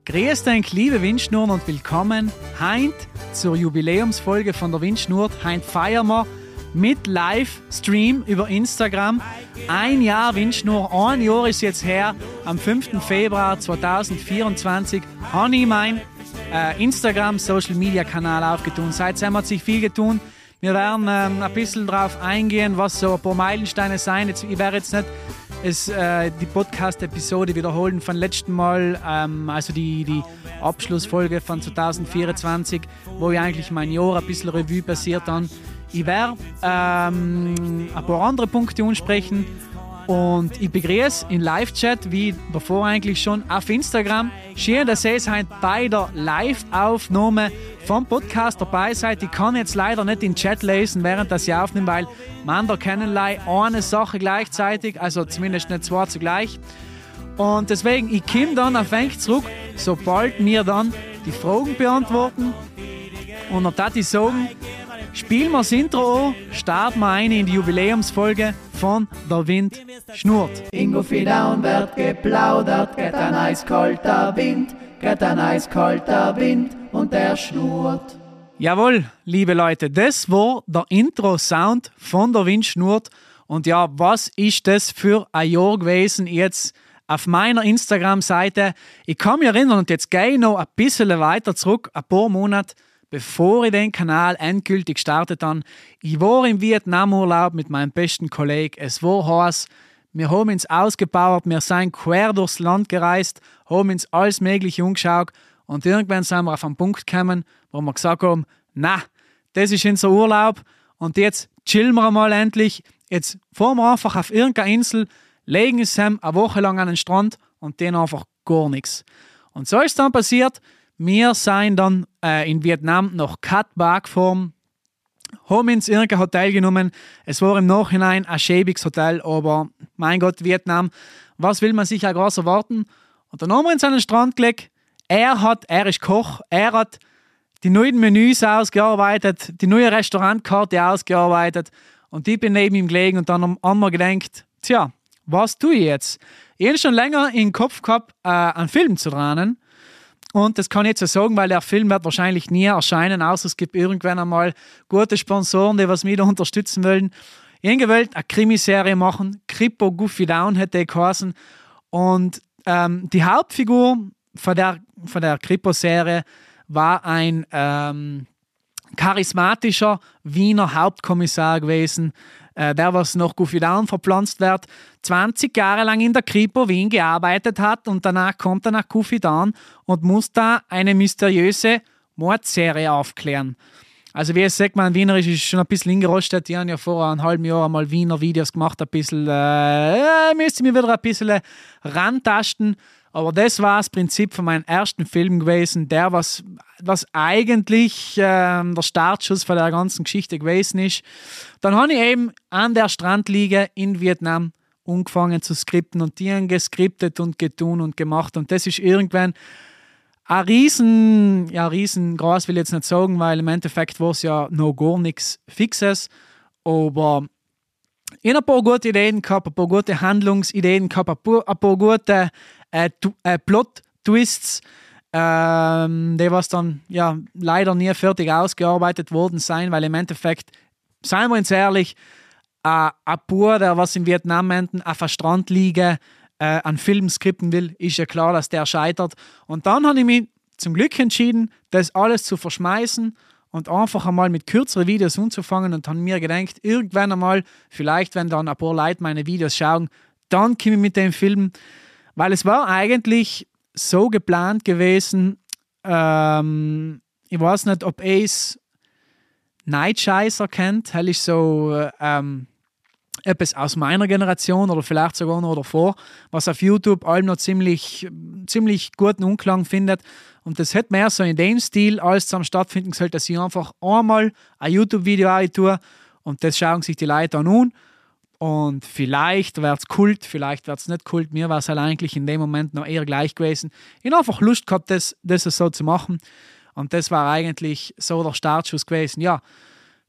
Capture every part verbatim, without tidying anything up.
Grüß dich, liebe Windschnurren, und willkommen heint zur Jubiläumsfolge von der Windschnurrt. Heint feiern wir mit Livestream über Instagram. Ein Jahr Windschnurr, ein Jahr ist jetzt her. Am fünften Februar zweitausendvierundzwanzig habe ich mein äh, Instagram-Social-Media-Kanal aufgetun. Seitdem hat sich viel getun. Wir werden ähm, ein bisschen darauf eingehen, was so ein paar Meilensteine sein. Jetzt, ich werde jetzt nicht es, äh, die Podcast-Episode wiederholen von letzten Mal, ähm, also die, die Abschlussfolge von zweitausendvierundzwanzig, wo ich eigentlich mein Jahr ein bisschen Revue passiert dann. Ich werde ähm, ein paar andere Punkte ansprechen und ich begrüße in Live-Chat, wie davor eigentlich schon, auf Instagram. Schön, dass ihr heute bei der Live-Aufnahme vom Podcast dabei seid. Ich kann jetzt leider nicht den Chat lesen, während das ich aufnehme, weil man da keinerlei eine Sache gleichzeitig, also zumindest nicht zwei zugleich. Und deswegen, ich komme dann auf euch zurück, sobald wir dann die Fragen beantworten. Und dann würde ich sagen, spielen wir das Intro an, starten wir ein in die Jubiläumsfolge von Der Wind schnurrt. Ingo Fidaun wird geplaudert, geht ein eiskalter Wind, geht ein eiskalter Wind und der schnurrt. Jawohl, liebe Leute, das war der Intro-Sound von Der Wind schnurrt. Und ja, was ist das für ein Jahr gewesen jetzt auf meiner Instagram-Seite? Ich kann mich erinnern, und jetzt gehe ich noch ein bisschen weiter zurück, ein paar Monate, bevor ich den Kanal endgültig gestartet habe. Ich war im Vietnamurlaub mit meinem besten Kollegen. Es war heiß. Wir haben uns ausgebaut, wir sind quer durchs Land gereist, haben uns alles Mögliche angeschaut und irgendwann sind wir auf einen Punkt gekommen, wo wir gesagt haben, na, das ist unser Urlaub und jetzt chillen wir mal endlich. Jetzt fahren wir einfach auf irgendeine Insel, legen uns eine Woche lang an den Strand und dann einfach gar nichts. Und so ist dann passiert. Wir sind dann äh, in Vietnam nach Cat Ba gefahren, haben uns irgendein Hotel genommen. Es war im Nachhinein ein schäbiges Hotel, aber mein Gott, Vietnam, was will man sich auch groß erwarten? Und dann haben wir uns an den Strand gelegt. Er hat, er ist Koch, er hat die neuen Menüs ausgearbeitet, die neue Restaurantkarte ausgearbeitet und ich bin neben ihm gelegen und dann haben wir gedacht, tja, was tue ich jetzt? Ich habe schon länger im Kopf gehabt, äh, einen Film zu drehen. Und das kann ich jetzt so sagen, weil der Film wird wahrscheinlich nie erscheinen, außer es gibt irgendwann einmal gute Sponsoren, die was mich da unterstützen wollen. Ich habe gewollt, eine Krimiserie machen. Kripo Goofy Down hätte ich geheißen. Und ähm, die Hauptfigur von der, von der Kripo-Serie war ein ähm, charismatischer Wiener Hauptkommissar gewesen, äh, der was nach Goofy Down verpflanzt wird, zwanzig Jahre lang in der Kripo Wien gearbeitet hat und danach kommt er nach Goofy Down und muss da eine mysteriöse Mordserie aufklären. Also wie es sagt, man Wienerisch ist schon ein bisschen hingerostet. Die haben ja vor einem halben Jahr einmal Wiener Videos gemacht, ein bisschen, äh, müsste ich mir wieder ein bisschen rantasten. Aber das war das Prinzip von meinem ersten Film gewesen, der was, was eigentlich äh, der Startschuss von der ganzen Geschichte gewesen ist. Dann habe ich eben an der Strandliege in Vietnam angefangen zu skripten und die haben geskriptet und getun und gemacht. Und das ist irgendwann ein riesen, ja riesengroß will ich jetzt nicht sagen, weil im Endeffekt war es ja noch gar nichts Fixes. Aber ich habe ein paar gute Ideen gehabt, ein paar gute Handlungsideen gehabt, ein paar, ein paar gute äh, äh, Plot-Twists, ähm, die was dann ja leider nie fertig ausgearbeitet worden sein, weil im Endeffekt, seien wir uns ehrlich, äh, ein Bub, der was in Vietnam enden, auf der Strandliege äh, einen Film skripten will, ist ja klar, dass der scheitert. Und dann habe ich mich zum Glück entschieden, das alles zu verschmeißen und einfach einmal mit kürzeren Videos anzufangen und habe mir gedacht, irgendwann einmal, vielleicht wenn dann ein paar Leute meine Videos schauen, dann komme ich mit dem Film, weil es war eigentlich so geplant gewesen, ähm, ich weiß nicht, ob ihr es Nightscheißer kennt, das ist so ähm, etwas aus meiner Generation oder vielleicht sogar noch davor, was auf YouTube allem noch ziemlich, ziemlich guten Unklang findet. Und das hätte mehr so in dem Stil alles zusammen stattfinden sollen, dass ich einfach einmal ein YouTube-Video tue und das schauen sich die Leute an. Und vielleicht wird es Kult, vielleicht wird es nicht Kult. Mir war es halt eigentlich in dem Moment noch eher gleich gewesen. Ich habe einfach Lust gehabt, das, das so zu machen. Und das war eigentlich so der Startschuss gewesen. Ja,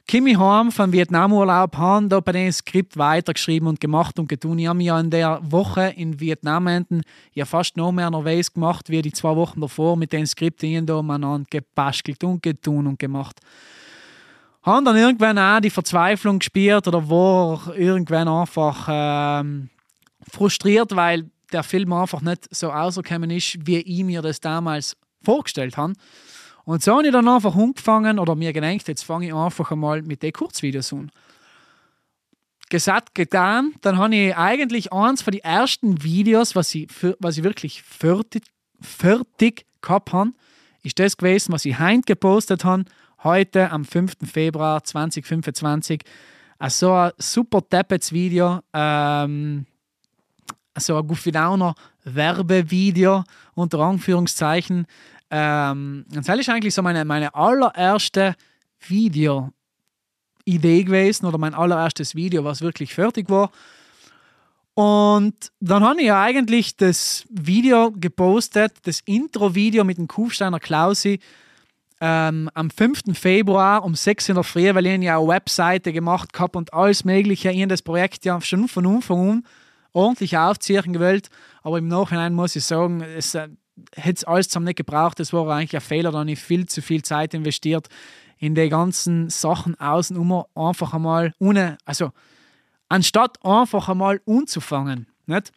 komme ich heim vom Vietnamurlaub, habe da bei dem Skript weitergeschrieben und gemacht und getan. Ich habe mir ja in der Woche in Vietnam enden, ja fast noch mehr Nervös gemacht, wie die zwei Wochen davor mit den Skripten, die ich da umeinander gebastelt und getan und gemacht. Haben dann irgendwann auch die Verzweiflung gespürt oder war irgendwann einfach ähm, frustriert, weil der Film einfach nicht so rausgekommen ist, wie ich mir das damals vorgestellt habe. Und so habe ich dann einfach angefangen oder mir gedacht, jetzt fange ich einfach einmal mit den Kurzvideos an. Gesagt, getan, dann habe ich eigentlich eins von den ersten Videos, was ich, für, was ich wirklich fertig, fertig gehabt habe, ist das gewesen, was ich heute gepostet habe, heute am fünften Februar zweitausendfünfundzwanzig. So ein super tappets Video, ähm, so ein Guffidauner Werbevideo, unter Anführungszeichen. Ähm, das ist eigentlich so meine, meine allererste Video-Idee gewesen oder mein allererstes Video, was wirklich fertig war. Und dann habe ich ja eigentlich das Video gepostet, das Intro-Video mit dem Kufsteiner Klausi, ähm, am fünften Februar um sechs in der Früh, weil ich ja eine Webseite gemacht habe und alles Mögliche. Ich habe das Projekt ja schon von Anfang an ordentlich aufziehen gewollt, aber im Nachhinein muss ich sagen, es äh, hätte es alles zusammen nicht gebraucht. Das war eigentlich ein Fehler, da habe ich viel zu viel Zeit investiert in die ganzen Sachen außenrum, einfach einmal ohne, also anstatt einfach einmal anzufangen. Nicht?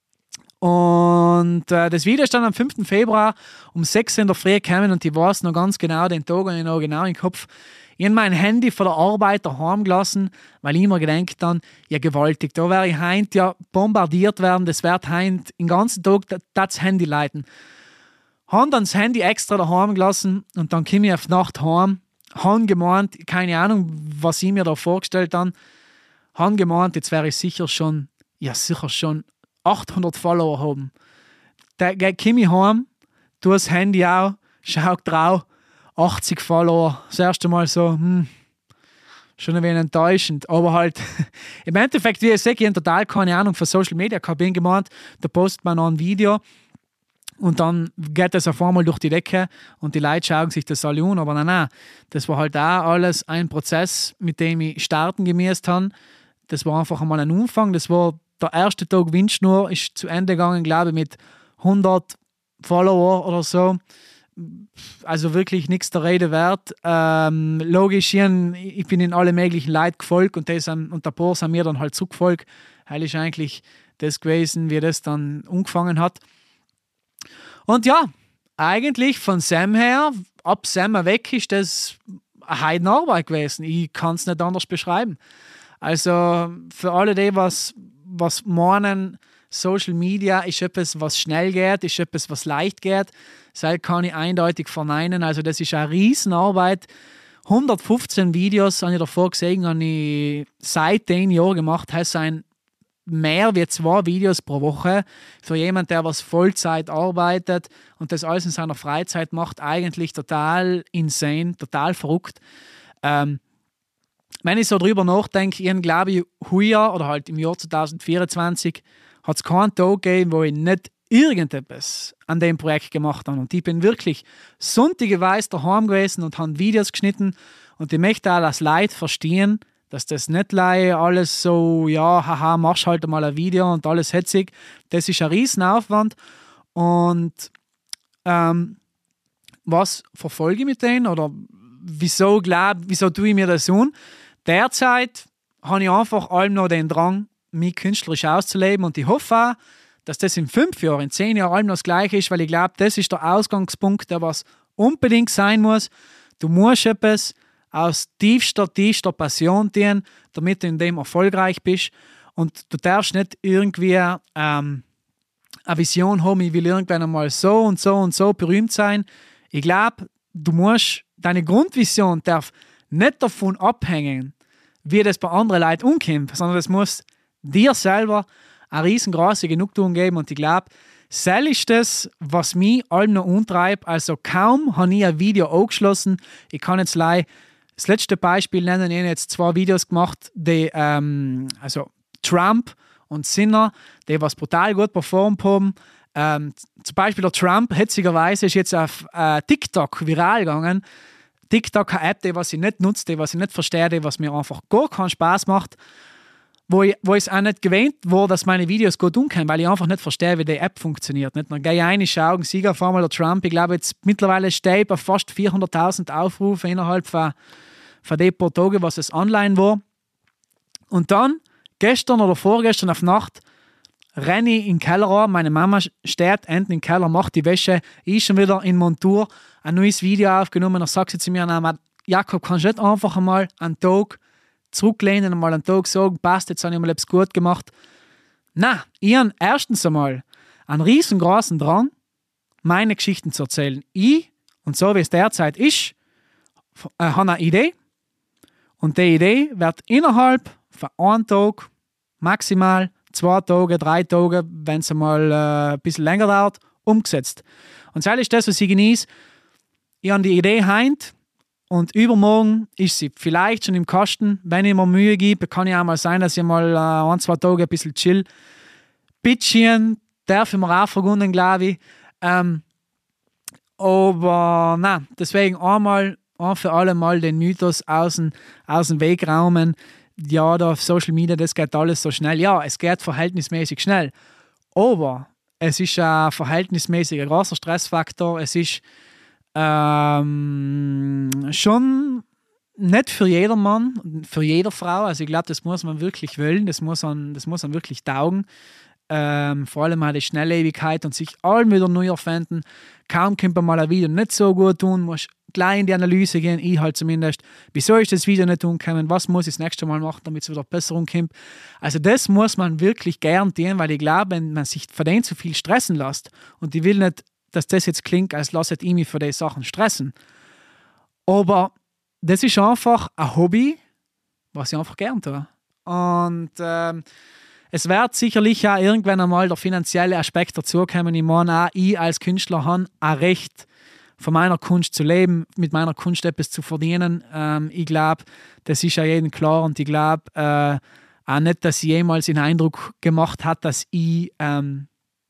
Und äh, das Video ist dann am fünften Februar um sechs in der Früh gekommen und ich weiß noch ganz genau, den Tag habe ich noch genau im Kopf. Ich habe mein Handy von der Arbeit daheim gelassen, weil ich mir gedacht habe, ja gewaltig, da werde ich heute ja bombardiert werden, das wird heute den ganzen Tag das Handy leiten. Habe dann das Handy extra daheim gelassen und dann komme ich auf die Nacht heim, habe gemeint, keine Ahnung, was ich mir da vorgestellt habe, habe gemeint, jetzt wäre ich sicher schon, ja sicher schon achthundert Follower haben. Da komme ich heim, tue das Handy auch, schau drauf, achtzig Follower. Das erste Mal so, hm, schon ein wenig enttäuschend. Aber halt, im Endeffekt, wie ich sage, ich habe total keine Ahnung von Social Media gehabt. Ich habe gemeint, da postet man noch ein Video und dann geht das auf einmal durch die Decke und die Leute schauen sich das alle an. Aber nein, nein, das war halt auch alles ein Prozess, mit dem ich starten gemäßt habe. Das war einfach einmal ein Anfang. Das war der erste Tag Windschnur, ist zu Ende gegangen, glaube ich, mit hundert Follower oder so. Also wirklich nichts der Rede wert. Ähm, logisch, ich bin in alle möglichen Leuten gefolgt und, das, und der paar sind mir dann halt zugefolgt. Das ist eigentlich das gewesen, wie das dann angefangen hat. Und ja, eigentlich von Sam her, ab Sam weg, ist das eine Heidenarbeit gewesen. Ich kann es nicht anders beschreiben. Also für alle die, was, was meinen, Social Media ist etwas, was schnell geht, ist etwas, was leicht geht. Das kann ich eindeutig verneinen. Also das ist eine Riesenarbeit. hundertfünfzehn Videos habe ich davor gesehen, habe ich seit zehn Jahren gemacht. Das sind mehr wie zwei Videos pro Woche. Für jemanden, der was Vollzeit arbeitet und das alles in seiner Freizeit macht, eigentlich total insane, total verrückt. Ähm, wenn ich so drüber nachdenke, ich glaube ich, heuer oder halt im Jahr zwanzig vierundzwanzig hat es keinen Tag gegeben, wo ich nicht irgendetwas an dem Projekt gemacht habe. Und ich bin wirklich sonntageweise daheim gewesen und habe Videos geschnitten. Und ich möchte auch das Leute verstehen, dass das nicht alles so, ja, haha, machst halt mal ein Video und alles hetzig. Das ist ein Riesenaufwand. Und ähm, was verfolge ich mit denen? Oder wieso, glaub, wieso tue ich mir das an? Derzeit habe ich einfach allem noch den Drang, mich künstlerisch auszuleben und ich hoffe auch, dass das in fünf Jahren, in zehn Jahren allem noch das Gleiche ist, weil ich glaube, das ist der Ausgangspunkt, der was unbedingt sein muss. Du musst etwas aus tiefster, tiefster Passion tun, damit du in dem erfolgreich bist und du darfst nicht irgendwie ähm, eine Vision haben, ich will irgendwann einmal so und so und so berühmt sein. Ich glaube, du musst, deine Grundvision darf nicht davon abhängen, wie das bei anderen Leuten umkommt, sondern das muss dir selber eine riesengroße Genugtuung geben und ich glaube, das ist das, was mich allem noch umtreibt. Also kaum habe ich ein Video angeschlossen. Ich kann jetzt gleich das letzte Beispiel nennen. Ich habe jetzt zwei Videos gemacht, die, ähm, also Trump und Sinner, die was brutal gut performt haben. Ähm, zum Beispiel der Trump, hetzigerweise, ist jetzt auf äh, TikTok viral gegangen. TikTok eine App, die was ich nicht nutze, die was ich nicht verstehe, die was mir einfach gar keinen Spaß macht, wo ich, wo ich es auch nicht gewöhnt war, dass meine Videos gut umgehen, weil ich einfach nicht verstehe, wie die App funktioniert. Nicht? Dann gehe ich rein, schaue, Sieger auf einmal der Trump. Ich glaube, jetzt mittlerweile stehe ich bei fast vierhunderttausend Aufrufe innerhalb von, von den paar Tagen, was es online war. Und dann, gestern oder vorgestern auf Nacht, renne ich in den Keller rein. Meine Mama steht hinten im Keller, macht die Wäsche. Ich schon wieder in Montur, ein neues Video aufgenommen. Dann sagt sie zu mir, na, Jakob, kannst du nicht einfach einmal einen Tag zurücklehnen und mal einen Tag sagen, passt, jetzt habe ich mal etwas gut gemacht. Na, ich habe erstens einmal einen riesengroßen Drang, meine Geschichten zu erzählen. Ich, und so wie es derzeit ist, äh, habe eine Idee. Und die Idee wird innerhalb von einem Tag, maximal zwei Tage, drei Tage, wenn es einmal äh, ein bisschen länger dauert, umgesetzt. Und das ist das, was ich genieße. Ich habe die Idee heint und übermorgen ist sie vielleicht schon im Kasten. Wenn ich mir Mühe gebe, kann ja auch mal sein, dass ich mal äh, ein, zwei Tage ein bisschen chill. Bitchen darf ich mir auch vergunnen, glaube ich. Ähm, aber nein, deswegen einmal, ein für alle Mal den Mythos aus dem, aus dem Weg räumen. Ja, da auf Social Media, das geht alles so schnell. Ja, es geht verhältnismäßig schnell. Aber es ist ein verhältnismäßig großer Stressfaktor. Es ist ähm, schon nicht für jedermann, für jede Frau. Also ich glaube, das muss man wirklich wollen. Das muss man, das muss man wirklich taugen. Ähm, vor allem auch die Schnelllebigkeit und sich allem wieder neu erfinden. Kaum kommt man mal ein Video nicht so gut tun, muss gleich in die Analyse gehen, ich halt zumindest. Wieso ist das Video nicht umgekommen? Was muss ich das nächste Mal machen, damit es wieder besser umkommt? Also das muss man wirklich gern tun, weil ich glaube, wenn man sich von denen zu viel stressen lässt und ich will nicht, dass das jetzt klingt, als lasst ich mich von den Sachen stressen. Aber das ist einfach ein Hobby, was ich einfach gern tue. Und ähm, es wird sicherlich auch irgendwann einmal der finanzielle Aspekt dazukommen. Ich meine auch, ich als Künstler habe ein Recht, von meiner Kunst zu leben, mit meiner Kunst etwas zu verdienen. Ähm, ich glaube, das ist ja jedem klar und ich glaube äh, auch nicht, dass jemals den Eindruck gemacht hat, dass ich ähm,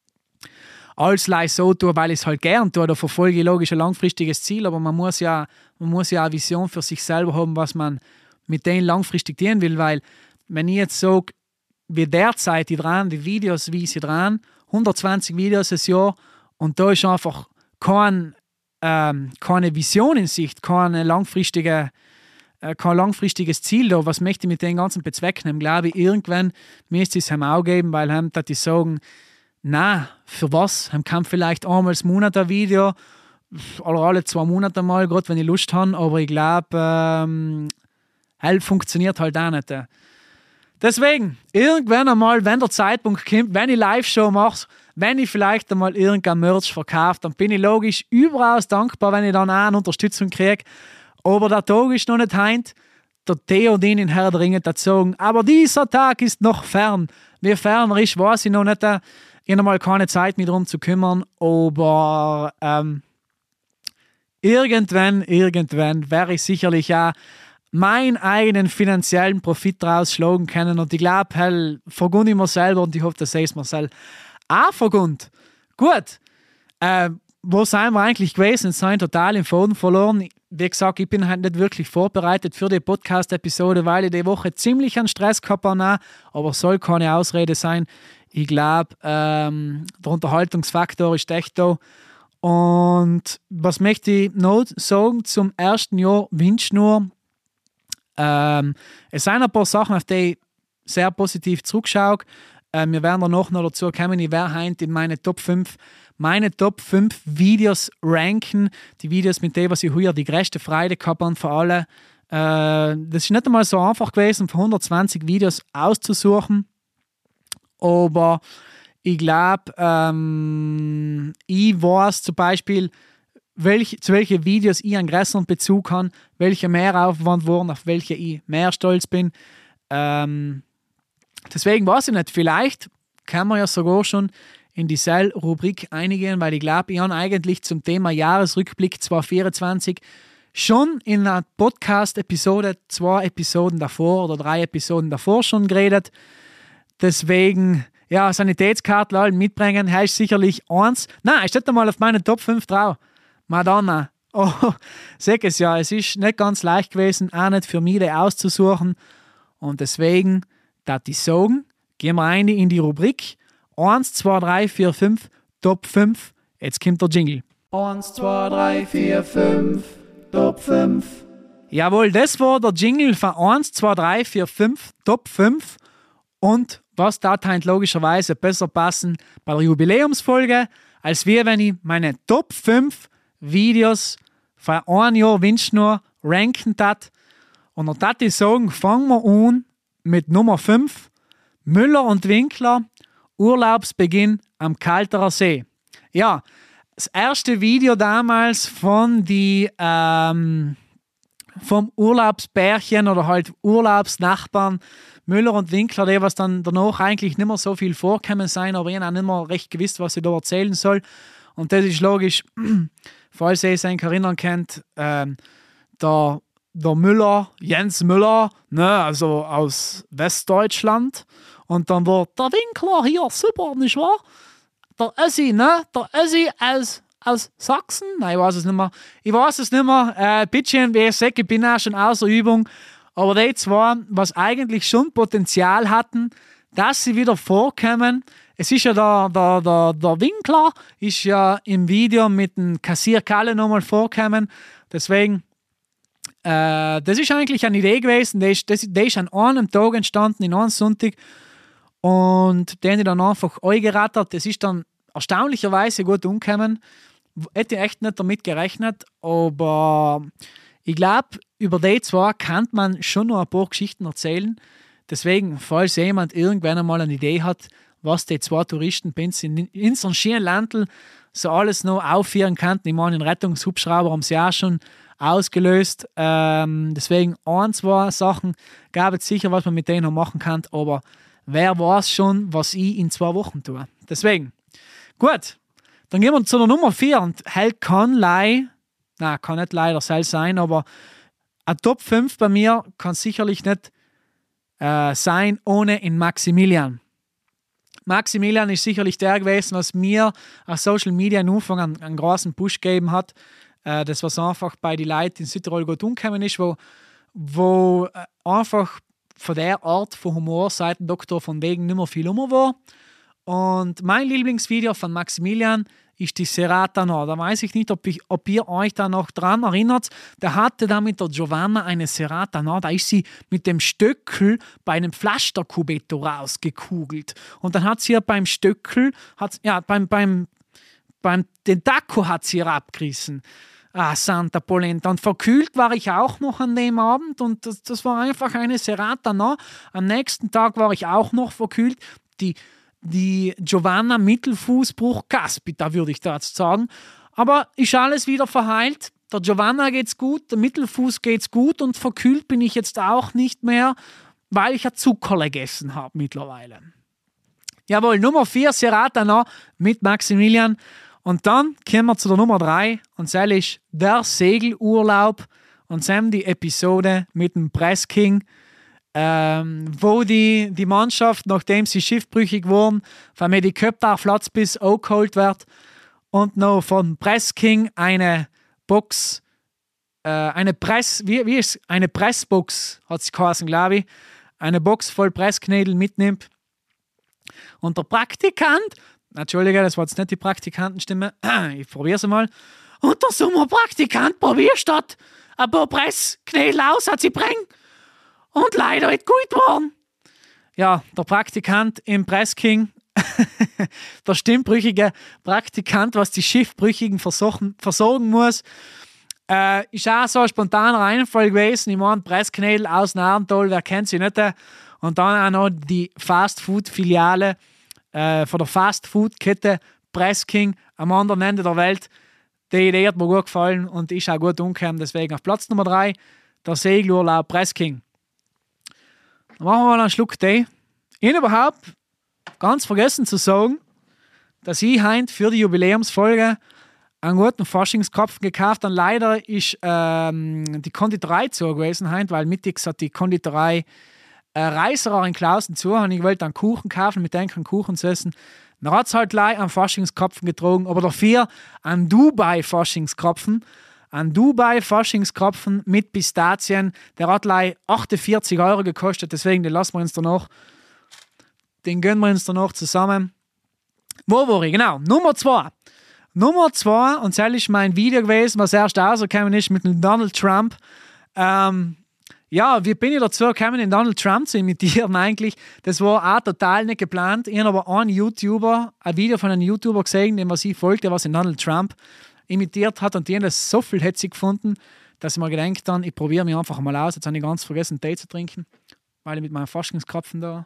alles leicht so tue, weil ich es halt gern tue. Da verfolge ich logisch ein langfristiges Ziel, aber man muss ja, man muss ja eine Vision für sich selber haben, was man mit denen langfristig tun will, weil wenn ich jetzt sage, wie derzeit die dran, die Videos, wie sie dran, hundertzwanzig Videos das Jahr und da ist einfach kein, ähm, keine Vision in Sicht, keine langfristige, äh, kein langfristiges Ziel da, was möchte ich mit den ganzen bezwecken. Glaube ich, irgendwann müsste ich es ihm auch geben, weil ihm die sagen, na, für was? Ihm kann vielleicht einmal im Monat ein Video oder alle zwei Monate mal, gerade wenn ich Lust habe, aber ich glaube, ähm, halt funktioniert halt auch nicht. Deswegen, irgendwann einmal, wenn der Zeitpunkt kommt, wenn ich Live-Show mache, wenn ich vielleicht einmal irgendein Merch verkaufe, dann bin ich logisch überaus dankbar, wenn ich dann auch eine Unterstützung kriege. Aber der Tag ist noch nicht heint. Der Theodin in Herr der Ringe hat sagen, aber dieser Tag ist noch fern. Wie ferner ist, weiß ich noch nicht. Ich habe einmal keine Zeit, mich darum zu kümmern. Aber ähm, irgendwann, irgendwann wäre ich sicherlich auch meinen eigenen finanziellen Profit daraus schlagen können. Und ich glaube, hell, vergund ich mir selber und ich hoffe, dass es mir selber auch vergund. Gut, äh, wo sind wir eigentlich gewesen? Sind total im Faden verloren. Wie gesagt, ich bin halt nicht wirklich vorbereitet für die Podcast-Episode, weil ich die Woche ziemlich an Stress gehabt habe. Aber soll keine Ausrede sein. Ich glaube, ähm, der Unterhaltungsfaktor ist echt da. Und was möchte ich noch sagen zum ersten Jahr Windschnur? Ähm, es sind ein paar Sachen, auf die ich sehr positiv zurückschaue. Ähm, wir werden danach noch dazu kommen. Ich werde heute in meine Top fünf meine Top fünf Videos ranken. Die Videos, mit denen was ich hier die größte Freude gehabt habe für alle. Äh, das ist nicht einmal so einfach gewesen, von hundertzwanzig Videos auszusuchen. Aber ich glaube, ähm, ich weiß zum Beispiel, Welch, zu welchen Videos ich einen größeren Bezug habe, welche mehr Aufwand wurden, auf welche ich mehr stolz bin. Ähm, deswegen weiß ich nicht, vielleicht kann man ja sogar schon in die Rubrik einigen, weil ich glaube, ich habe eigentlich zum Thema Jahresrückblick zwanzig vierundzwanzig schon in einer Podcast-Episode, zwei Episoden davor oder drei Episoden davor schon geredet. Deswegen, ja, Sanitätskarte mitbringen, heißt sicherlich eins. Nein, ich steht mal auf meine Top fünf drauf. Madonna, Oh, sag es ja, es ist nicht ganz leicht gewesen, auch nicht für mich die auszusuchen. Und deswegen, da ich sagen, gehen wir rein in die Rubrik eins, zwei, drei, vier, fünf, Top fünf. Jetzt kommt der Jingle. eins, zwei, drei, vier, fünf, Top fünf. Jawohl, das war der Jingle von eins, zwei, drei, vier, fünf, Top fünf. Und was da halt logischerweise besser passen bei der Jubiläumsfolge, als wir, wenn ich meine Top fünf Videos von einem Jahr wünsch nur ranken tat. Und dann tat ich sagen, fangen wir an mit Nummer fünf. Müller und Winkler, Urlaubsbeginn am Kalterer See. Ja, das erste Video damals von die ähm, vom Urlaubsbärchen oder halt Urlaubsnachbarn Müller und Winkler, die was dann danach eigentlich nicht mehr so viel vorkommen sein, aber ich habe auch nicht mehr recht gewusst, was ich da erzählen soll. Und das ist logisch, falls ihr euch erinnern könnt, ähm, der, der Müller, Jens Müller, ne, also aus Westdeutschland. Und dann war der Winkler hier, super, nicht wahr? Der Össi, ne? Der Össi aus, aus Sachsen? Nein, ich weiß es nicht mehr. Ich weiß es nicht mehr. Äh, bisschen, wie ich sage, ich bin auch schon außer Übung. Aber die zwei, was eigentlich schon Potenzial hatten, dass sie wieder vorkommen. Es ist ja der, der, der, der Winkler, ist ja im Video mit dem Kassier Kalle nochmal vorkommen. Deswegen, äh, das ist eigentlich eine Idee gewesen. Die ist, das, die ist an einem Tag entstanden, in einem Sonntag. Und den ich dann einfach eingerattert. Das ist dann erstaunlicherweise gut umgekommen. Hätte ich echt nicht damit gerechnet, aber ich glaube, über die zwei kann man schon noch ein paar Geschichten erzählen. Deswegen, falls jemand irgendwann einmal eine Idee hat, was die zwei Touristen in, in so einem schönen Landl so alles noch aufführen könnten. Ich meine, den Rettungshubschrauber haben sie auch schon ausgelöst. Ähm, deswegen ein, zwei Sachen gab es sicher, was man mit denen noch machen kann, aber wer weiß schon, was ich in zwei Wochen tue. Deswegen, gut, dann gehen wir zu der Nummer vier und hell kann lei, na kann nicht leider soll sein, aber ein Top fünf bei mir kann sicherlich nicht äh, sein ohne in Maximilian. Maximilian ist sicherlich der gewesen, was mir auf Social Media am Anfang einen, einen großen Push gegeben hat. Äh, das, was einfach bei den Leuten in Südtirol gut umgekommen ist, wo, wo äh, einfach von der Art von Humor seit dem Doktor von wegen nicht mehr viel Humor war. Und mein Lieblingsvideo von Maximilian ist die Serata Nord. Da weiß ich nicht, ob, ich, ob ihr euch da noch dran erinnert. Der hatte da mit der Giovanna eine Serata Nord. Da ist sie mit dem Stöckel bei einem Pflasterkubetto rausgekugelt. Und dann hat sie ja beim Stöckel, hat, ja, beim, beim, beim den Taco hat sie herabgerissen. Ah, Santa Polenta. Und verkühlt war ich auch noch an dem Abend und das, das war einfach eine Serata Nord. Am nächsten Tag war ich auch noch verkühlt. Die Die Giovanna Mittelfußbruch Caspita, würde ich da jetzt sagen. Aber ist alles wieder verheilt. Der Giovanna geht's gut, der Mittelfuß geht's gut und verkühlt bin ich jetzt auch nicht mehr, weil ich ja Zuckerle gegessen habe mittlerweile. Jawohl, Nummer vier, Serata noch mit Maximilian. Und dann kommen wir zu der Nummer drei und das ist der Segelurlaub und Sam die Episode mit dem Press King. Ähm, wo die, die Mannschaft, nachdem sie schiffbrüchig wurden, vom Helikopter auf Platz bis auch geholt wird und noch von Press King eine Box, äh, eine Press, wie, wie ist eine Pressbox, hat es geheißen, glaube ich, eine Box voll Pressknädel mitnimmt. Und der Praktikant, Entschuldige, das war jetzt nicht die Praktikantenstimme, ich probiere es mal. Und der Sommerpraktikant probiert das, ein paar Pressknädel aus, hat sie bringen. Und leider nicht gut geworden. Ja, der Praktikant im Press King, der stimmbrüchige Praktikant, was die Schiffbrüchigen versorgen, versorgen muss, äh, ist auch so ein spontaner Einfall gewesen. Ich meine, Pressknädel aus Narental, wer kennt sie nicht? Und dann auch noch die Fast-Food-Filiale äh, von der Fast-Food-Kette Press King am anderen Ende der Welt. Die Idee hat mir gut gefallen und ist auch gut umgekommen. Deswegen auf Platz Nummer drei, der Segelurlaub Press King. Dann machen wir mal einen Schluck Tee. Ich habe überhaupt ganz vergessen zu sagen, dass ich heute für die Jubiläumsfolge einen guten Faschingskopf gekauft habe. Leider ist ähm, die Konditorei zu gewesen heute, weil mittags hat die Konditorei äh, Reiserer in Klausen zu und ich wollte einen Kuchen kaufen, mit dem einen Kuchen zu essen. Dann hat es halt gleich einen Faschingskopf getragen, aber dafür einen Dubai-Faschingskopf. Ein Dubai-Faschingskrapfen mit Pistazien. Der hat leider achtundvierzig Euro gekostet, deswegen den lassen wir uns danach. Den gönnen wir uns danach zusammen. Wo war ich? Genau, Nummer zwei. Nummer zwei, und das ist mein Video gewesen, was erst rausgekommen ist mit dem Donald Trump. Ähm, ja, wie bin ich dazu gekommen, den Donald Trump zu imitieren eigentlich? Das war auch total nicht geplant. Ich habe aber einen YouTuber, ein Video von einem YouTuber gesehen, dem was ich folgte, was den Donald Trump imitiert hat, und die haben das so viel hetzig gefunden, dass ich mir gedacht habe, ich probiere mich einfach mal aus. Jetzt habe ich ganz vergessen, Tee zu trinken, weil ich mit meinem Faschingskopfen da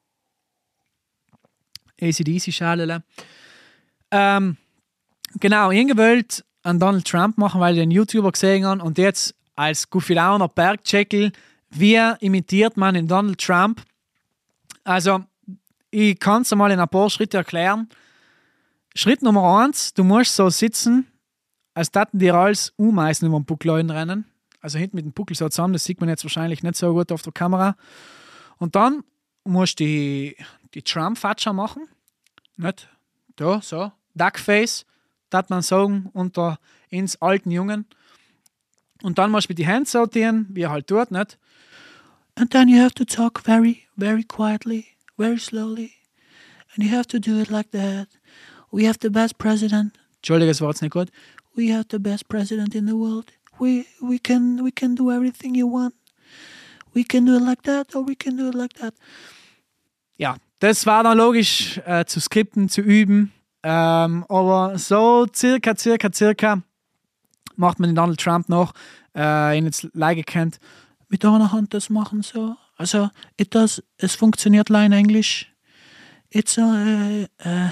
A C D C-Schale. Ähm, genau, ich wollte einen Donald Trump machen, weil ich den YouTuber gesehen habe, und jetzt als Guffilauner Bergcheckel, wie imitiert man den Donald Trump? Also, ich kann es einmal in ein paar Schritte erklären. Schritt Nummer eins, du musst so sitzen, als taten dir alles umeißen über den Buckel rennen. Also hinten mit dem Buckel so zusammen, das sieht man jetzt wahrscheinlich nicht so gut auf der Kamera. Und dann musst du die, die Trump-Fatscher machen. Nicht? Da, so. Duckface, das man sagen, unter ins alten Jungen. Und dann musst du mit die Hände sortieren, wie er halt tut, nicht? And then you have to talk very, very quietly, very slowly. And you have to do it like that. We have the best president. Entschuldige, das war jetzt nicht gut. We have the best president in the world. We, we, can, we can do everything you want. We can do it like that or we can do it like that. Ja, das war dann logisch äh, zu skripten, zu üben. Ähm, aber so circa, circa, circa macht man den Donald Trump noch, äh, ihn jetzt leider kennt, mit einer Hand das machen so. Also, it does, es funktioniert leider in Englisch. It's uh, uh,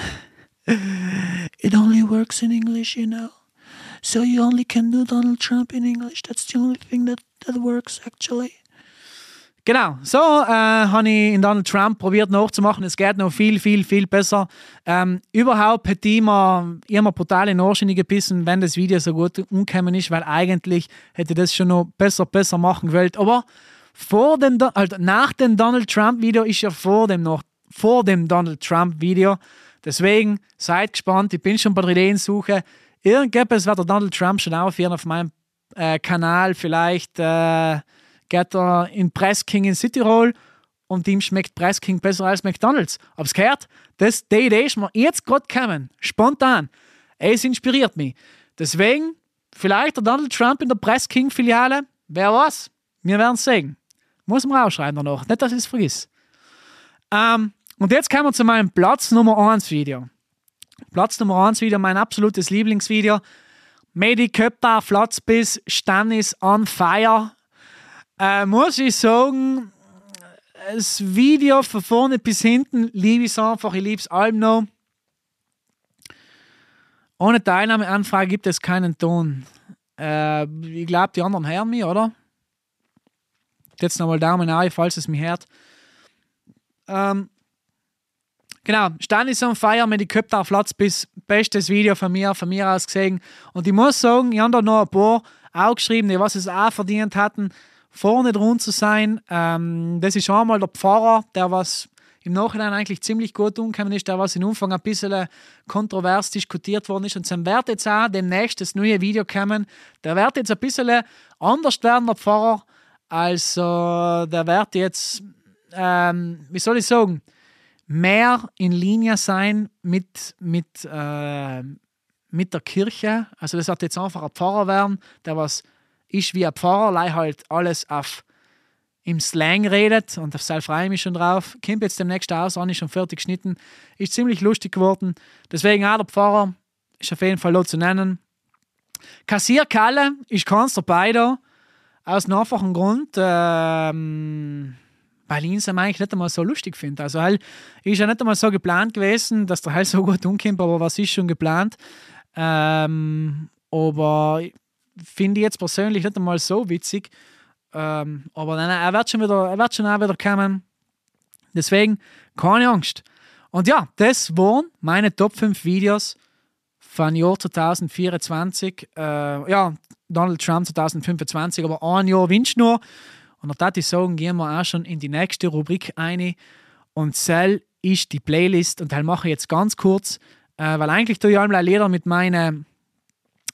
it only works in English, you know. So you only can do Donald Trump in English. That's the only thing that, that works, actually. Genau, so äh, habe ich in Donald Trump probiert nachzumachen. Es geht noch viel, viel, viel besser. Ähm, überhaupt hätte ich mir immer brutal in den Arsch gebissen, wenn das Video so gut umgekommen ist, weil eigentlich hätte ich das schon noch besser, besser machen gewollt. Aber vor dem, also nach dem Donald Trump-Video ist ja vor dem noch, vor dem Donald Trump-Video. Deswegen seid gespannt, ich bin schon bei der Ideensuche. Irgendetwas wird der Donald Trump schon aufhören auf meinem äh, Kanal. Vielleicht äh, geht er in Press King in Südtirol und ihm schmeckt Press King besser als McDonalds. Aber es gehört, das, die Idee ist mir jetzt gerade gekommen. Spontan. Es inspiriert mich. Deswegen, vielleicht der Donald Trump in der Press King Filiale. Wer weiß? Wir werden es sehen. Muss man rausschreiben danach. Nicht, dass ich es vergiss. Ähm, und jetzt kommen wir zu meinem Platz Nummer eins Video. Platz Nummer eins Video, mein absolutes Lieblingsvideo. Medi Köpper, Flatzbiss, Stannis on fire. Äh, muss ich sagen, das Video von vorne bis hinten liebe ich es einfach. Ich liebe es allem noch. Ohne Teilnahmeanfrage gibt es keinen Ton. Äh, ich glaube, die anderen hören mich, oder? Jetzt nochmal Daumen auf, falls es mich hört. Ähm, genau, Stannis on fire mit die Köpfe auf Platz bis bestes Video von mir, von mir aus gesehen. Und ich muss sagen, ich habe da noch ein paar auch geschrieben, die was es auch verdient hatten, vorne dran zu sein. Ähm, das ist schon einmal der Pfarrer, der was im Nachhinein eigentlich ziemlich gut umgekommen ist, der was im Anfang ein bisschen kontrovers diskutiert worden ist. Und zum wird jetzt auch demnächst das neue Video kommen. Der wird jetzt ein bisschen anders werden, der Pfarrer. Also der wird jetzt, ähm, wie soll ich sagen, mehr in Linie sein mit, mit, äh, mit der Kirche. Also das wird jetzt einfach ein Pfarrer werden, der was ist wie ein Pfarrer, leider halt alles auf im Slang redet und auf das freue ich mich schon drauf. Kommt jetzt demnächst aus, auch nicht schon fertig geschnitten. Ist ziemlich lustig geworden. Deswegen auch der Pfarrer ist auf jeden Fall noch zu nennen. Kassierkalle ist keins dabei da. Aus einem einfachen Grund, ähm, weil ich ihn eigentlich nicht einmal so lustig finde. Also halt, ist ja nicht einmal so geplant gewesen, dass der halt so gut umkommt, aber was ist schon geplant. Ähm, aber finde ich jetzt persönlich nicht einmal so witzig. Ähm, aber nein, nein, er wird schon wieder, er wird schon auch wieder kommen. Deswegen keine Angst. Und ja, das waren meine Top fünf Videos von Jahr zwanzig vierundzwanzig. Äh, ja, Donald Trump zwanzig fünfundzwanzig, aber ein Jahr wünscht nur. Und da würde ich sagen, gehen wir auch schon in die nächste Rubrik ein. Und Cell ist die Playlist. Und das mache ich jetzt ganz kurz, äh, weil eigentlich tue ich alle Lieder mit meinen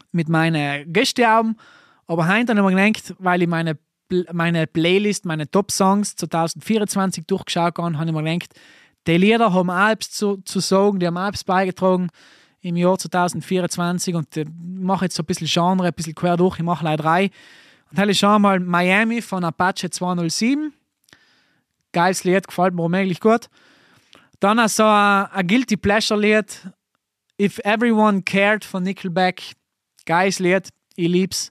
mit meinen Gästealben. Aber heute habe ich mir gedacht, weil ich meine, meine Playlist, meine Top-Songs zwanzig vierundzwanzig durchgeschaut habe, habe ich mir gedacht, die Lieder haben auch etwas zu, zu sagen, die haben auch etwas beigetragen im Jahr zwanzig vierundzwanzig und ich mache jetzt so ein bisschen Genre, ein bisschen quer durch, ich mache leider drei. Und habe ich schon mal Miami von Apache zweihundertsieben. Geiles Lied, gefällt mir unmöglich gut. Dann auch so ein, ein Guilty Pleasure Lied, If Everyone Cared von Nickelback. Geiles Lied, ich lieb's.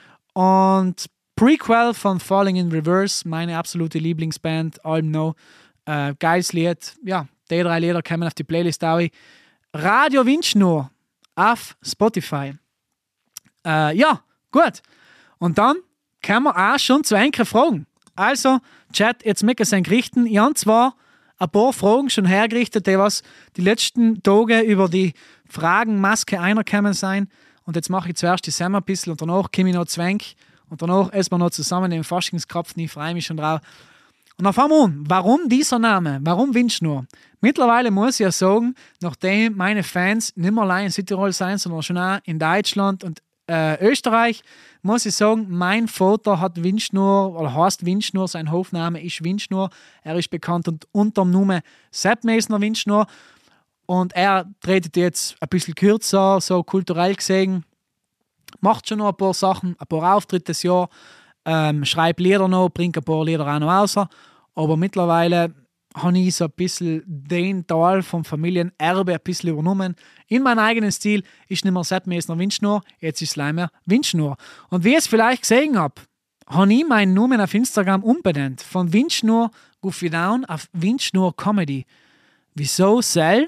Und Prequel von Falling in Reverse, meine absolute Lieblingsband, Album No. Äh, geiles Lied. Ja, die drei Lieder kommen auf die Playlist auch. Radio Windschnur auf Spotify. Äh, ja, gut. Und dann kommen wir auch schon zu einigen Fragen. Also, Chat, jetzt möchte ich es richten. Ich habe zwar ein paar Fragen schon hergerichtet, die was die letzten Tage über die Fragenmaske eingekommen sein. Und jetzt mache ich zuerst die Semmer ein bisschen und danach komme ich noch Zwenk und danach essen wir noch zusammen den Faschingskrapfen. Ich freue mich schon drauf. Und dann fangen wir an. Warum dieser Name? Warum Windschnur? Mittlerweile muss ich ja sagen, nachdem meine Fans nicht mehr allein in Südtirol sein, sondern schon auch in Deutschland und äh, Österreich, muss ich sagen, mein Vater hat Windschnur oder heißt Windschnur, sein Hofname ist Windschnur. Er ist bekannt und unter dem Namen Sepp Mesner Windschnur. Und er tretet jetzt ein bisschen kürzer, so kulturell gesehen. Macht schon noch ein paar Sachen, ein paar Auftritte das Jahr. Ähm, schreibt Lieder noch, bringt ein paar Lieder auch noch raus. Aber mittlerweile habe ich so ein bisschen den Teil vom Familienerbe ein bisschen übernommen. In meinem eigenen Stil ist nicht mehr Sepp Mesner Windschnur, jetzt ist es leider Windschnur. Und wie ihr es vielleicht gesehen habt, habe ich meinen Namen auf Instagram umbenannt. Von Windschnur Goofy Down auf Windschnur Comedy. Wieso Sell?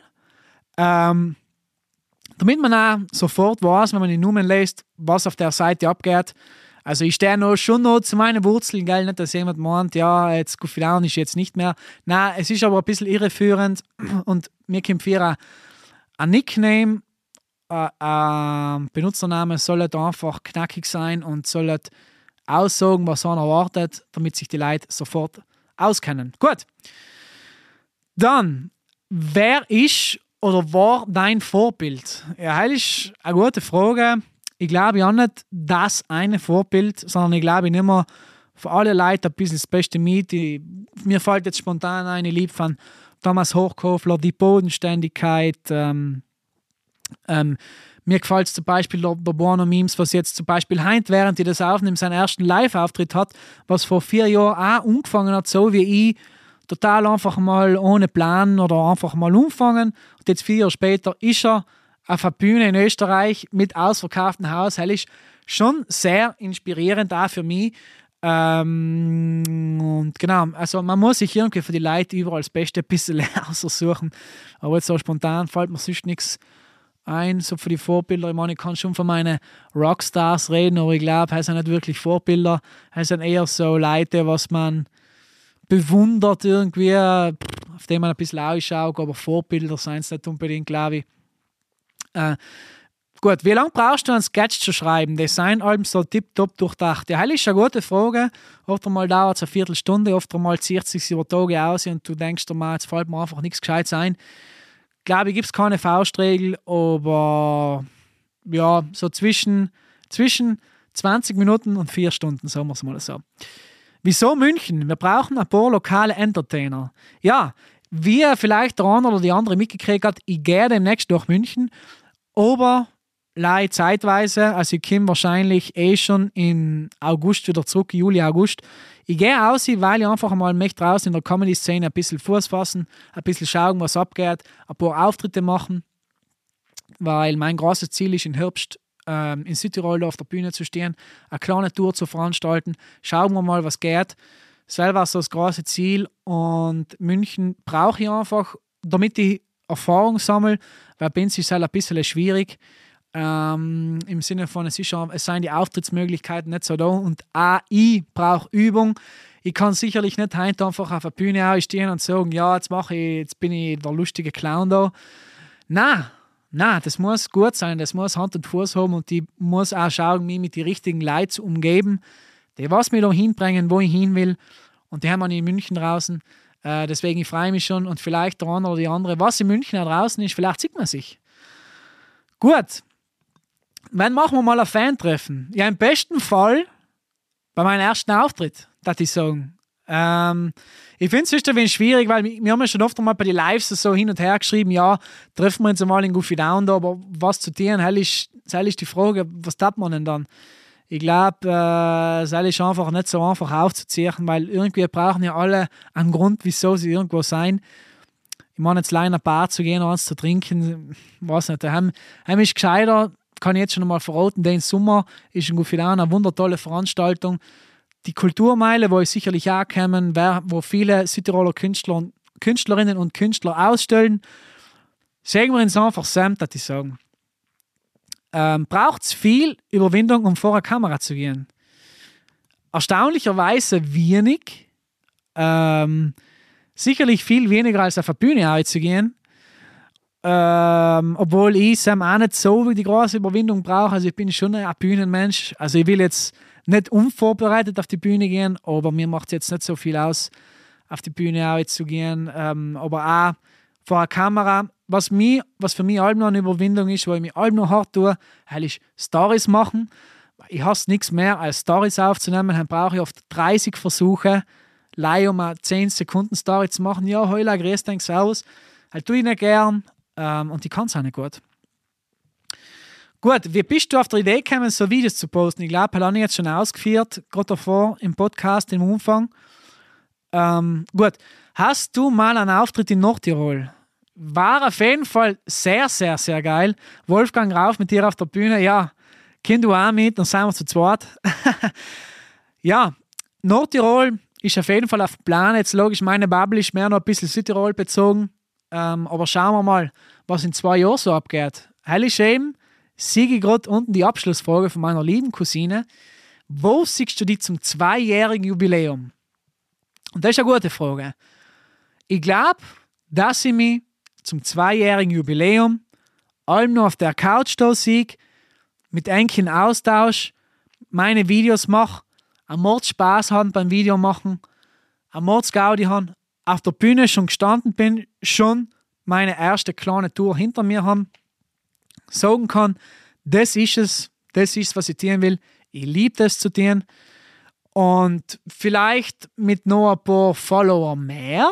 Ähm, damit man auch sofort weiß, wenn man den Namen liest, was auf der Seite abgeht. Also ich stehe noch, schon noch zu meinen Wurzeln, gell? Nicht, dass jemand meint, ja, jetzt Goofy Down ist jetzt nicht mehr. Nein, es ist aber ein bisschen irreführend und mir kommt für ein Nickname, äh, ein Benutzername soll einfach knackig sein und soll aussagen, was einer erwartet, damit sich die Leute sofort auskennen. Gut. Dann, wer ist oder war dein Vorbild? Ja, das ist eine gute Frage. Ich glaube ja nicht das eine Vorbild, sondern ich glaube nicht mehr für alle Leute ein bisschen das Beste mit. Ich, mir fällt jetzt spontan ein, ich liebe von Thomas Hochkofler die Bodenständigkeit. Ähm, ähm, mir gefällt zum Beispiel der, der Bono Memes, was jetzt zum Beispiel Heint, während ich das aufnehme, seinen ersten Live-Auftritt hat, was vor vier Jahren auch angefangen hat, so wie ich, total einfach mal ohne Plan oder einfach mal umfangen. Und jetzt vier Jahre später ist er auf einer Bühne in Österreich mit ausverkauftem Haus. Das ist schon sehr inspirierend auch für mich. Ähm, und genau, also man muss sich irgendwie für die Leute überall das Beste ein bisschen aussuchen. Aber jetzt so spontan fällt mir sonst nichts ein, so für die Vorbilder. Ich meine, ich kann schon von meinen Rockstars reden, aber ich glaube, es sind nicht wirklich Vorbilder. Es sind eher so Leute, was man bewundert irgendwie, auf die man ein bisschen ausschaut, aber Vorbilder seien es nicht unbedingt, glaube ich. Äh, gut, wie lange brauchst du einen Sketch zu schreiben? Designalben so tipptopp durchdacht. Ja, das ist eine gute Frage. Oft einmal dauert es eine Viertelstunde, oft einmal zieht es sich über Tage aus und du denkst dir mal, jetzt fällt mir einfach nichts Gescheites ein. Glaube ich, gibt es keine Faustregel, aber ja, so zwischen, zwischen zwanzig Minuten und vier Stunden, sagen wir es mal so. Wieso München? Wir brauchen ein paar lokale Entertainer. Ja, wie vielleicht der eine oder die andere mitgekriegt hat, ich gehe demnächst durch München, aber leider zeitweise, also ich komme wahrscheinlich eh schon im August wieder zurück, Juli, August. Ich gehe aus, weil ich einfach mal mich draußen in der Comedy-Szene ein bisschen Fuß fassen, ein bisschen schauen, was abgeht, ein paar Auftritte machen, weil mein großes Ziel ist, im Herbst ähm, in Südtirol auf der Bühne zu stehen, eine kleine Tour zu veranstalten. Schauen wir mal, was geht. Selber ist das große Ziel und München brauche ich einfach, damit ich Erfahrung sammle, weil bei uns ist es halt ein bisschen schwierig. Ähm, Im Sinne von, es, ist schon, es sind die Auftrittsmöglichkeiten nicht so da und auch ich brauche Übung. Ich kann sicherlich nicht heute einfach auf der Bühne ausstehen und sagen, ja, jetzt mache ich, jetzt bin ich der lustige Clown da. Nein, nein, das muss gut sein, das muss Hand und Fuß haben und ich muss auch schauen, mich mit den richtigen Leuten zu umgeben, die was mir da hinbringen, wo ich hin will. Und die haben wir in München draußen. Äh, deswegen ich freue mich schon und vielleicht der eine oder die andere, was in München da draußen ist, vielleicht sieht man sich. Gut. wann machen wir mal ein Fan-Treffen? Ja, im besten Fall bei meinem ersten Auftritt, das ich sagen. Ähm, ich finde es ist ein wenig schwierig, weil wir haben ja schon oft mal bei den Lives so hin und her geschrieben, ja, treffen wir uns einmal in Goofy Down da, aber was zu tun, das ist, das ist die Frage, was tat man denn dann? Ich glaube, äh, es ist einfach nicht so einfach aufzuziehen, weil irgendwie brauchen ja alle einen Grund, wieso sie irgendwo sein. Ich meine, jetzt allein in ein Bar zu gehen, eins zu trinken, weiß nicht. Heim, heim ist gescheiter, kann ich jetzt schon mal verraten, den Sommer ist in Goofy Down eine wundertolle Veranstaltung. Die Kulturmeile, wo ich sicherlich auch kommen, wo viele Südtiroler Künstler und Künstlerinnen und Künstler ausstellen. Sagen wir uns einfach Sam, dass ich sagen. Ähm, braucht es viel Überwindung, um vor eine Kamera zu gehen? Erstaunlicherweise wenig. Ähm, sicherlich viel weniger als auf der Bühne zu gehen. Ähm, obwohl ich Sam auch nicht so die große Überwindung brauche. Also ich bin schon ein Bühnenmensch. Also ich will jetzt nicht unvorbereitet auf die Bühne gehen, aber mir macht es jetzt nicht so viel aus, auf die Bühne auch jetzt zu gehen. Ähm, aber auch vor einer Kamera, was, mich, was für mich allem noch eine Überwindung ist, wo ich mich allem noch hart tue, ist Stories machen. Ich hasse nichts mehr, als Stories aufzunehmen. Dann brauche ich oft dreißig Versuche, leider um eine zehn Sekunden Story zu machen. Ja, heula, grüß dich aus. Halt tue ich nicht gern ähm, und ich kann es auch nicht gut. Gut, wie bist du auf der Idee gekommen, so Videos zu posten? Ich glaube, das habe ich jetzt schon ausgeführt, gerade davor im Podcast, im Umfang. Ähm, gut, hast du mal einen Auftritt in Nordtirol? War auf jeden Fall sehr, sehr, sehr geil. Wolfgang Rauf mit dir auf der Bühne, ja, komm du auch mit, dann sind wir zu zweit. Ja, Nordtirol ist auf jeden Fall auf dem Plan. Jetzt logisch, meine Bubble ist mehr noch ein bisschen Südtirol bezogen. Ähm, aber schauen wir mal, was in zwei Jahren so abgeht. Heilig schön. Sehe ich gerade unten die Abschlussfrage von meiner lieben Cousine. Wo siehst du dich zum zweijährigen Jubiläum? Und das ist eine gute Frage. Ich glaube, dass ich mich zum zweijährigen Jubiläum allem nur auf der Couch da sehe, mit Enkeln Austausch, meine Videos mache, am Mord Spaß haben beim Video machen, am Mord Gaudi haben, auf der Bühne schon gestanden bin, schon meine erste kleine Tour hinter mir haben, sagen kann, das ist es, das ist, was ich tun will. Ich liebe das zu tun. Und vielleicht mit noch ein paar Follower mehr.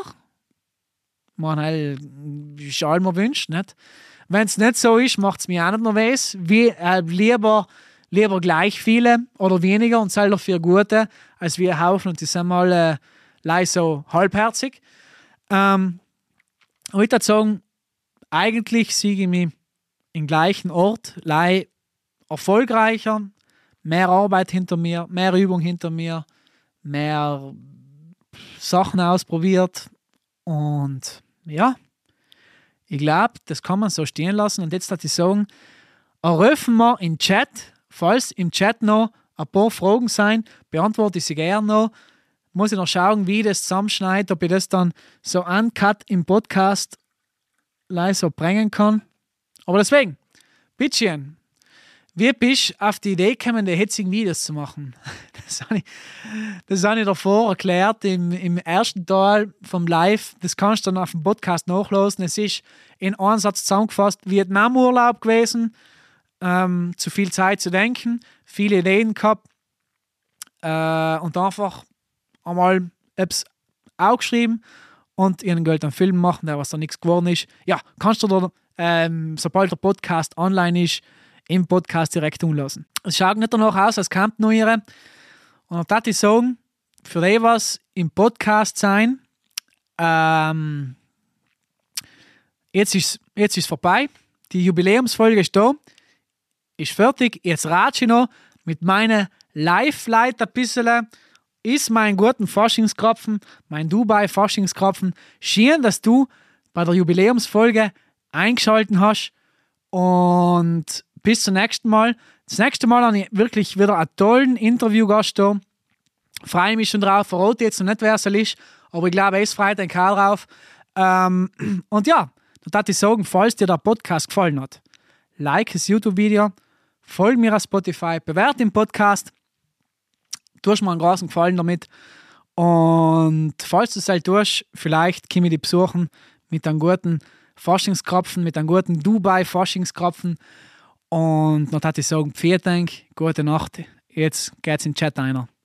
Man halt, ist allem wünscht, nicht? Wenn es nicht so ist, macht es mir auch nicht nervös. Wie, äh, lieber, lieber gleich viele oder weniger und selber für Gute, als wir Haufen und die sind mal äh, so halbherzig. Ähm, ich würde sagen, eigentlich sehe ich mich im gleichen Ort, lei erfolgreicher, mehr Arbeit hinter mir, mehr Übung hinter mir, mehr Sachen ausprobiert und ja, ich glaube, das kann man so stehen lassen und jetzt darf ich sagen, eröffnen wir im Chat, falls im Chat noch ein paar Fragen sein, beantworte ich sie gerne noch. Muss ich noch schauen, wie ich das zusammenschneide, ob ich das dann so uncut im Podcast so bringen kann. Aber deswegen, Bittchen, wie bist du auf die Idee gekommen, die hitzigen Videos zu machen? Das habe ich, das habe ich davor erklärt im, im ersten Teil vom Live. Das kannst du dann auf dem Podcast nachlesen. Es ist in einem Satz zusammengefasst Vietnam-Urlaub gewesen, ähm, zu viel Zeit zu denken, viele Ideen gehabt äh, und einfach einmal etwas aufgeschrieben und ihren Geld einen Film machen, der was da nichts geworden ist. Ja, kannst du da Ähm, sobald der Podcast online ist, im Podcast direkt umlassen. Es schaut nicht danach aus, als kommt noch ihre. Und da würde ich sagen, für die was im Podcast sein, ähm, jetzt ist jetzt ist vorbei. Die Jubiläumsfolge ist da, ist fertig. Jetzt ratsche ich noch mit meinen Live-Light ein bisschen. Ist mein guten Faschingskrapfen, mein Dubai-Faschingskrapfen. Schön, dass du bei der Jubiläumsfolge eingeschaltet hast und bis zum nächsten Mal. Das nächste Mal habe ich wirklich wieder einen tollen Interviewgast da. Freue mich schon drauf, verrate jetzt noch nicht, wer es ist, aber ich glaube, es freut den Karl drauf. Ähm, und ja, dann würde ich sagen, falls dir der Podcast gefallen hat, like das YouTube-Video, folge mir auf Spotify, bewerte den Podcast, tust mir einen großen Gefallen damit und falls du es halt tust, vielleicht komme ich dich besuchen mit einem guten Faschingskrapfen, mit einem guten Dubai-Faschingskrapfen Und noch hatte ich sagen, vielen Dank, gute Nacht. Jetzt geht's in den Chat einer.